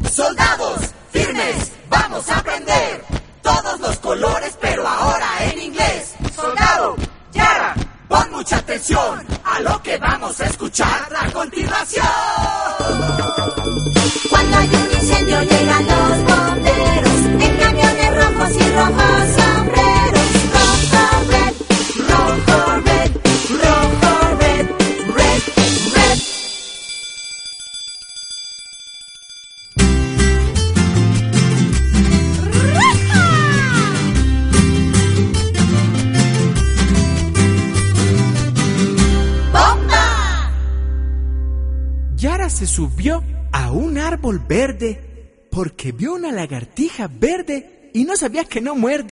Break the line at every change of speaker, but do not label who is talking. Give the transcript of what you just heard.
Soldados, firmes, vamos a aprender todos los colores, pero ahora en inglés. Soldado, Yara, pon mucha atención a lo que vamos a escuchar a continuación.
Cuando hay un incendio llegan los bomberos en camiones rojos y rojos sombreros. Rojo, red, rojo, red, rojo, red, red, red. ¡Bomba!
Yara se subió a un árbol verde porque vio una lagartija verde y no sabía que no muerde.